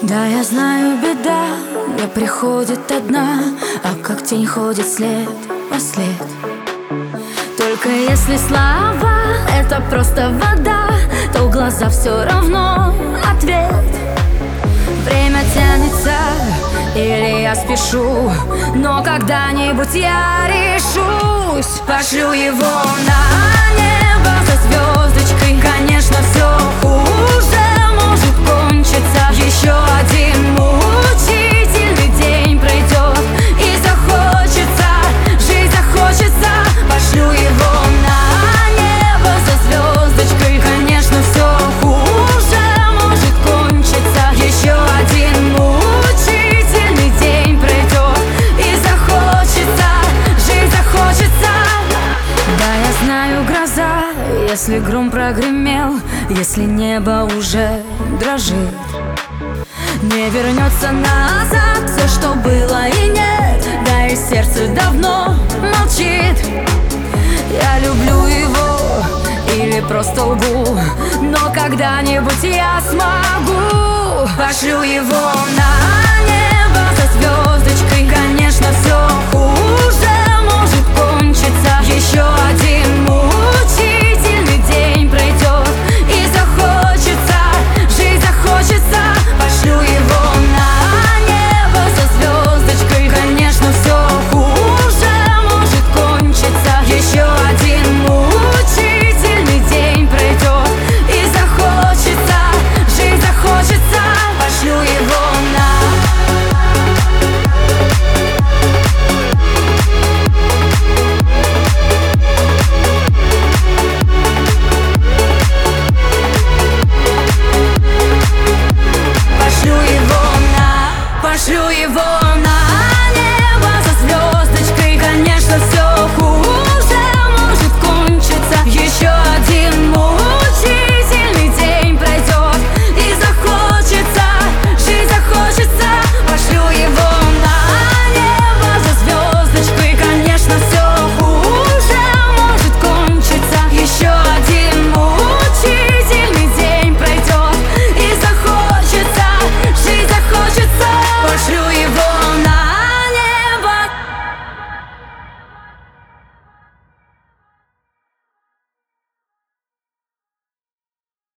Да, я знаю, беда не приходит одна, а как тень ходит след во след. Только если слова — это просто вода, то в глаза все равно ответ. Время тянется, или я спешу, но когда-нибудь я решусь. Пошлю его на небо за звездочкой. Конечно, все уже может кончиться. Еще один мучительный день пройдет, и захочется, жить захочется. Пошлю его на небо за звездочкой. Конечно, все уже может кончиться. Еще один мучительный день пройдет, и захочется, жить захочется. Да, я знаю, гроза, если гром прогремел, если небо уже дрожит, не вернется назад все, что было и нет. Да и сердце давно молчит. Я люблю его или просто лгу, но когда-нибудь я смогу. Пошлю его на небо за звездочкой. Конечно, все уже может кончиться. Еще один